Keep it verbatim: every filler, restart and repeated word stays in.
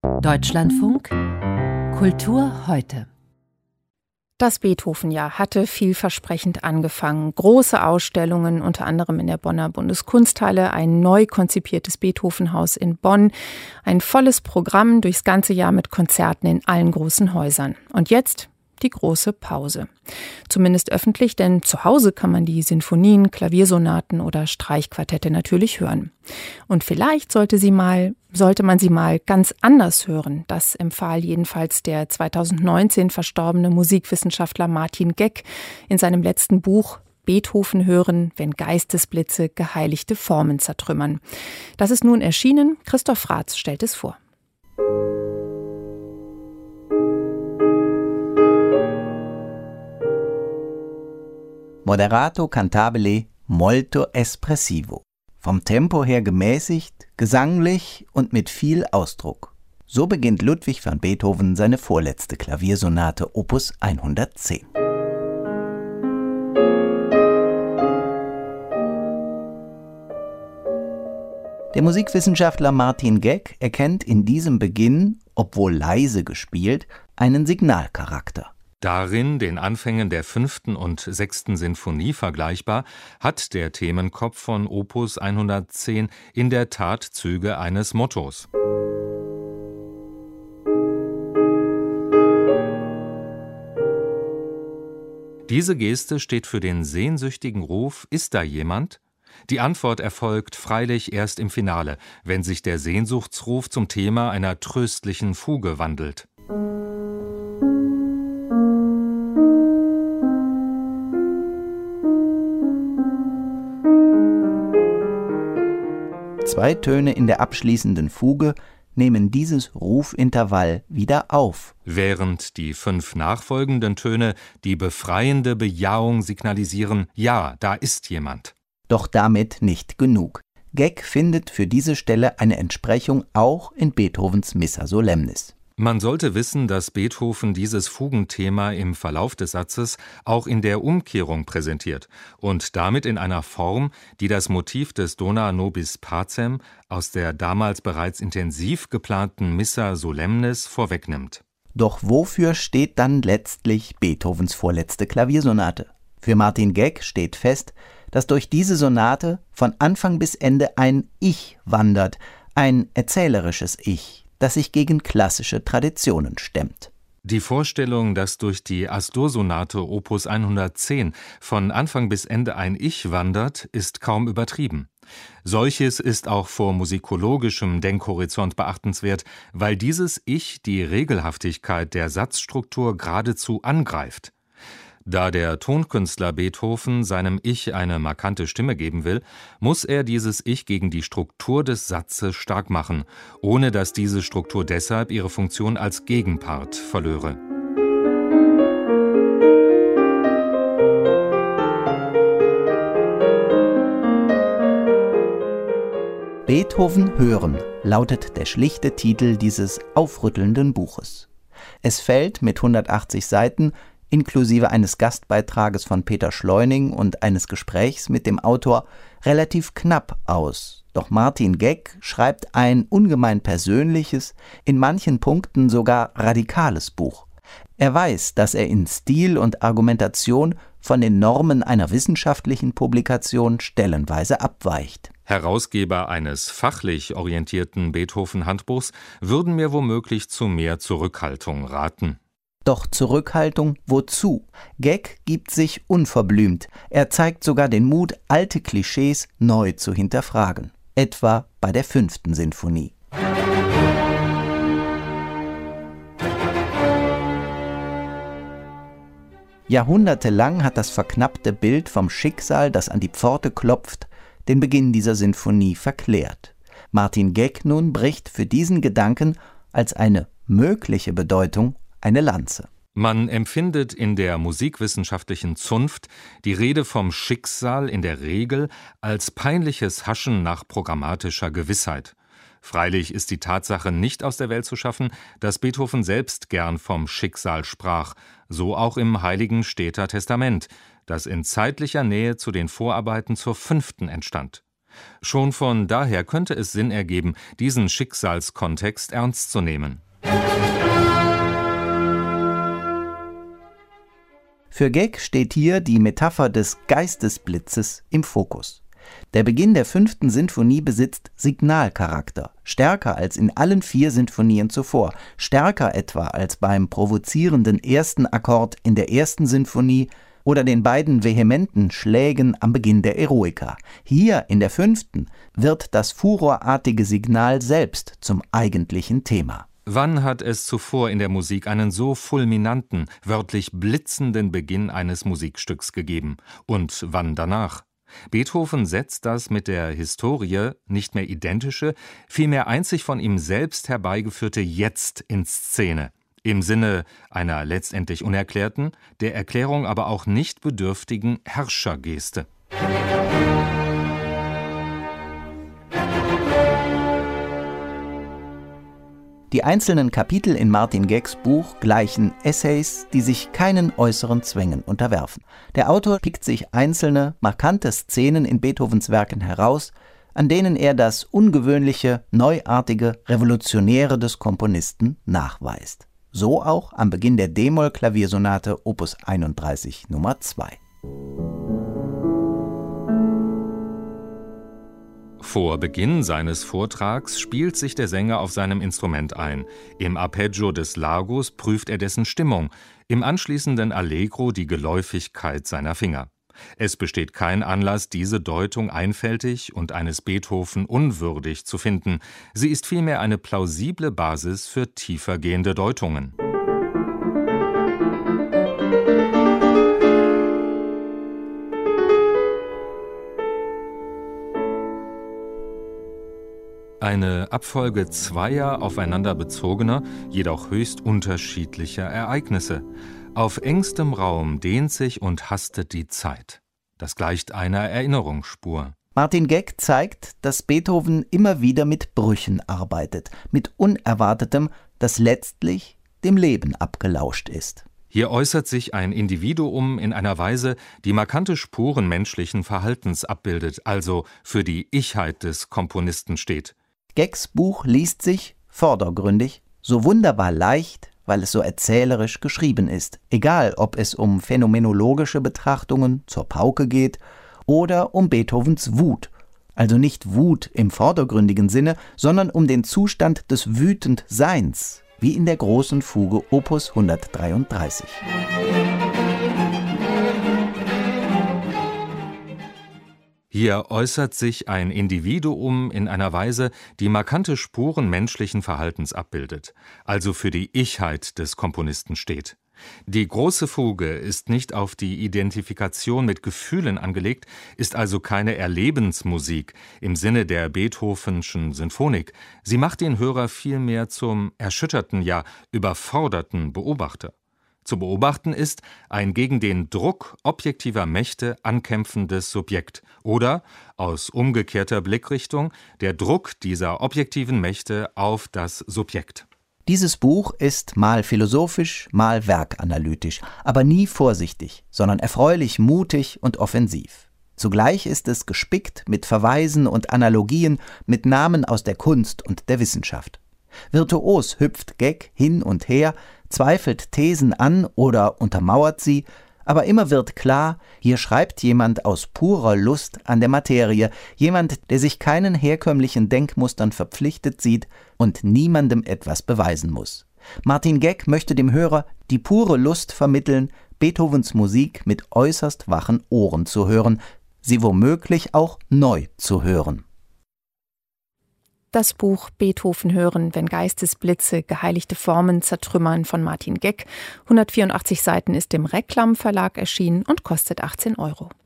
Deutschlandfunk Kultur heute. Das Beethoven-Jahr hatte vielversprechend angefangen. Große Ausstellungen, unter anderem in der Bonner Bundeskunsthalle, ein neu konzipiertes Beethoven-Haus in Bonn, ein volles Programm durchs ganze Jahr mit Konzerten in allen großen Häusern. Und jetzt die große Pause. Zumindest öffentlich, denn zu Hause kann man die Sinfonien, Klaviersonaten oder Streichquartette natürlich hören. Und vielleicht sollte sie mal, sollte man sie mal ganz anders hören. Das empfahl jedenfalls der zweitausendneunzehn verstorbene Musikwissenschaftler Martin Geck in seinem letzten Buch Beethoven hören, wenn Geistesblitze geheiligte Formen zertrümmern. Das ist nun erschienen. Christoph Raths stellt es vor. Moderato cantabile, molto espressivo. Vom Tempo her gemäßigt, gesanglich und mit viel Ausdruck. So beginnt Ludwig van Beethoven seine vorletzte Klaviersonate Opus hundertzehn. Der Musikwissenschaftler Martin Geck erkennt in diesem Beginn, obwohl leise gespielt, einen Signalcharakter. Darin, den Anfängen der fünften und sechsten Sinfonie vergleichbar, hat der Themenkopf von Opus hundertzehn in der Tat Züge eines Mottos. Diese Geste steht für den sehnsüchtigen Ruf: Ist da jemand? Die Antwort erfolgt freilich erst im Finale, wenn sich der Sehnsuchtsruf zum Thema einer tröstlichen Fuge wandelt. Zwei Töne in der abschließenden Fuge nehmen dieses Rufintervall wieder auf. Während die fünf nachfolgenden Töne die befreiende Bejahung signalisieren: Ja, da ist jemand. Doch damit nicht genug. Geck findet für diese Stelle eine Entsprechung auch in Beethovens Missa Solemnis. Man sollte wissen, dass Beethoven dieses Fugenthema im Verlauf des Satzes auch in der Umkehrung präsentiert und damit in einer Form, die das Motiv des Dona nobis pacem aus der damals bereits intensiv geplanten Missa Solemnis vorwegnimmt. Doch wofür steht dann letztlich Beethovens vorletzte Klaviersonate? Für Martin Geck steht fest, dass durch diese Sonate von Anfang bis Ende ein Ich wandert, ein erzählerisches Ich, das sich gegen klassische Traditionen stemmt. Die Vorstellung, dass durch die Astur-Sonate Opus hundertzehn von Anfang bis Ende ein Ich wandert, ist kaum übertrieben. Solches ist auch vor musikologischem Denkhorizont beachtenswert, weil dieses Ich die Regelhaftigkeit der Satzstruktur geradezu angreift. Da der Tonkünstler Beethoven seinem Ich eine markante Stimme geben will, muss er dieses Ich gegen die Struktur des Satzes stark machen, ohne dass diese Struktur deshalb ihre Funktion als Gegenpart verlöre. Beethoven hören lautet der schlichte Titel dieses aufrüttelnden Buches. Es fällt mit hundertachtzig Seiten inklusive eines Gastbeitrages von Peter Schleuning und eines Gesprächs mit dem Autor relativ knapp aus. Doch Martin Geck schreibt ein ungemein persönliches, in manchen Punkten sogar radikales Buch. Er weiß, dass er in Stil und Argumentation von den Normen einer wissenschaftlichen Publikation stellenweise abweicht. Herausgeber eines fachlich orientierten Beethoven-Handbuchs würden mir womöglich zu mehr Zurückhaltung raten. Doch Zurückhaltung wozu? Geck gibt sich unverblümt. Er zeigt sogar den Mut, alte Klischees neu zu hinterfragen. Etwa bei der fünften Sinfonie. Jahrhundertelang hat das verknappte Bild vom Schicksal, das an die Pforte klopft, den Beginn dieser Sinfonie verklärt. Martin Geck nun bricht für diesen Gedanken als eine mögliche Bedeutung eine Lanze. Man empfindet in der musikwissenschaftlichen Zunft die Rede vom Schicksal in der Regel als peinliches Haschen nach programmatischer Gewissheit. Freilich ist die Tatsache nicht aus der Welt zu schaffen, dass Beethoven selbst gern vom Schicksal sprach, so auch im Heiligen Städter Testament, das in zeitlicher Nähe zu den Vorarbeiten zur fünften entstand. Schon von daher könnte es Sinn ergeben, diesen Schicksalskontext ernst zu nehmen. Für Geck steht hier die Metapher des Geistesblitzes im Fokus. Der Beginn der fünften Sinfonie besitzt Signalcharakter, stärker als in allen vier Sinfonien zuvor, stärker etwa als beim provozierenden ersten Akkord in der ersten Sinfonie oder den beiden vehementen Schlägen am Beginn der Eroica. Hier in der fünften wird das furorartige Signal selbst zum eigentlichen Thema. Wann hat es zuvor in der Musik einen so fulminanten, wörtlich blitzenden Beginn eines Musikstücks gegeben? Und wann danach? Beethoven setzt das mit der Historie nicht mehr identische, vielmehr einzig von ihm selbst herbeigeführte Jetzt in Szene. Im Sinne einer letztendlich unerklärten, der Erklärung aber auch nicht bedürftigen Herrschergeste. Die einzelnen Kapitel in Martin Gecks Buch gleichen Essays, die sich keinen äußeren Zwängen unterwerfen. Der Autor pickt sich einzelne, markante Szenen in Beethovens Werken heraus, an denen er das Ungewöhnliche, Neuartige, Revolutionäre des Komponisten nachweist. So auch am Beginn der D-Moll-Klaviersonate Opus einunddreißig Nummer zwei. Vor Beginn seines Vortrags spielt sich der Sänger auf seinem Instrument ein. Im Arpeggio des Largos prüft er dessen Stimmung, im anschließenden Allegro die Geläufigkeit seiner Finger. Es besteht kein Anlass, diese Deutung einfältig und eines Beethoven unwürdig zu finden. Sie ist vielmehr eine plausible Basis für tiefergehende Deutungen. Eine Abfolge zweier aufeinander bezogener, jedoch höchst unterschiedlicher Ereignisse. Auf engstem Raum dehnt sich und hastet die Zeit. Das gleicht einer Erinnerungsspur. Martin Geck zeigt, dass Beethoven immer wieder mit Brüchen arbeitet, mit Unerwartetem, das letztlich dem Leben abgelauscht ist. Hier äußert sich ein Individuum in einer Weise, die markante Spuren menschlichen Verhaltens abbildet, also für die Ichheit des Komponisten steht. Gecks Buch liest sich, vordergründig, so wunderbar leicht, weil es so erzählerisch geschrieben ist, egal ob es um phänomenologische Betrachtungen zur Pauke geht oder um Beethovens Wut, also nicht Wut im vordergründigen Sinne, sondern um den Zustand des Wütendseins, wie in der großen Fuge Opus hundertdreiunddreißig. Hier äußert sich ein Individuum in einer Weise, die markante Spuren menschlichen Verhaltens abbildet, also für die Ichheit des Komponisten steht. Die große Fuge ist nicht auf die Identifikation mit Gefühlen angelegt, ist also keine Erlebensmusik im Sinne der Beethovenschen Sinfonik. Sie macht den Hörer vielmehr zum erschütterten, ja überforderten Beobachter. Zu beobachten ist ein gegen den Druck objektiver Mächte ankämpfendes Subjekt oder, aus umgekehrter Blickrichtung, der Druck dieser objektiven Mächte auf das Subjekt. Dieses Buch ist mal philosophisch, mal werkanalytisch, aber nie vorsichtig, sondern erfreulich mutig und offensiv. Zugleich ist es gespickt mit Verweisen und Analogien mit Namen aus der Kunst und der Wissenschaft. Virtuos hüpft Geck hin und her, zweifelt Thesen an oder untermauert sie, aber immer wird klar, hier schreibt jemand aus purer Lust an der Materie, jemand, der sich keinen herkömmlichen Denkmustern verpflichtet sieht und niemandem etwas beweisen muss. Martin Geck möchte dem Hörer die pure Lust vermitteln, Beethovens Musik mit äußerst wachen Ohren zu hören, sie womöglich auch neu zu hören. Das Buch Beethoven hören, wenn Geistesblitze geheiligte Formen zertrümmern von Martin Geck. hundertvierundachtzig Seiten ist im Reklam Verlag erschienen und kostet achtzehn Euro.